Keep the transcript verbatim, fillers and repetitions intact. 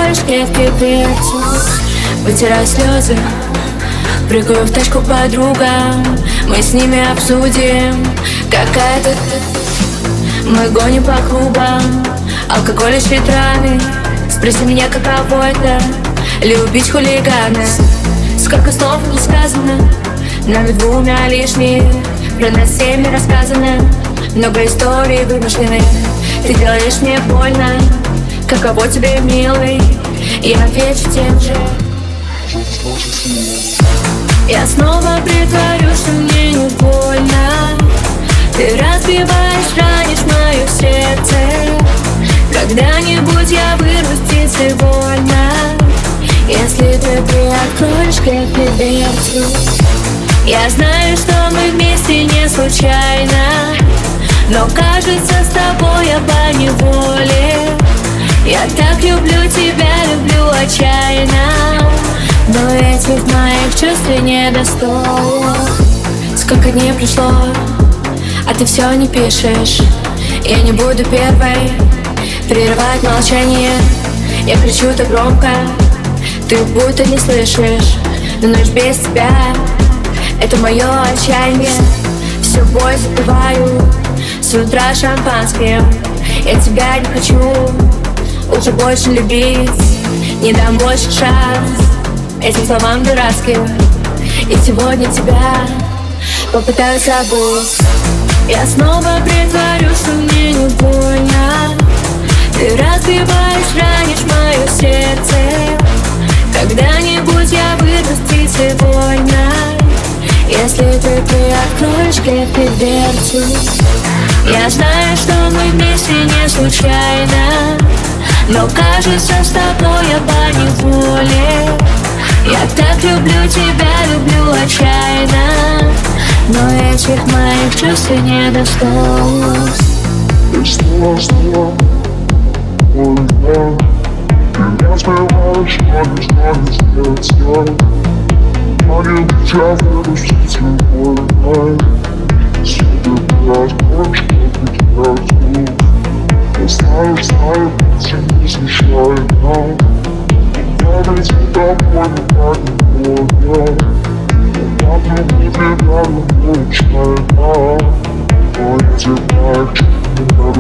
кружке в пипецу, вытираю слезы, прыгаю в тачку к подругам. Мы с ними обсудим, какая ты. Мы гоним по клубам, алкоголь и с ветрами. Спроси меня, каково это любить хулигана. Сколько слов не сказано, нами двумя лишних. Про нас всеми рассказано, много историй вымышленных. Ты делаешь мне больно, каково тебе, милый? Я отвечу тем же. Я снова притворюсь, что мне не больно. Ты разбиваешь, ранишь мое сердце. Когда-нибудь я вырвусь птицей больно, если ты приоткроешь крепкий дверцу. Я знаю, что мы вместе не случайно, но кажется, с тобой я поневоле. Я так люблю тебя, люблю отчаянно, но этих моих чувств я недостоин. Сколько дней прошло, а ты все не пишешь. Я не буду первой прерывать молчание. Я кричу так громко, ты будто не слышишь. Но ночь без тебя — это мое отчаяние. Всю боль забываю с утра шампанским. Я тебя не хочу уже больше любить, не дам больше шанс этим словам дурацким. И сегодня тебя попытаюсь забыть. Я снова притворюсь, что мне не больно. Ты разбиваешь, ранишь мое сердце. Когда-нибудь я вырвусь птицей больно, если ты приоткроешь крепкий дверцу. Я знаю, что мы вместе не случайно, но кажется, с тобой я поневоле. Я так люблю тебя, люблю отчаянно, но этих моих чувств я недостоин. Ты снова, снова, ой, да. Ты не успеваешь, но не знаешь, что я. Я не тебя вырвусь птицей больно, если ты приоткроешь крепкий дверцу. Я знаю, знаю, ты не случайно. Я ведь тебя больно поневоле. Я люблю тебя, люблю отчаянно, но этих моих чувств я недостоин.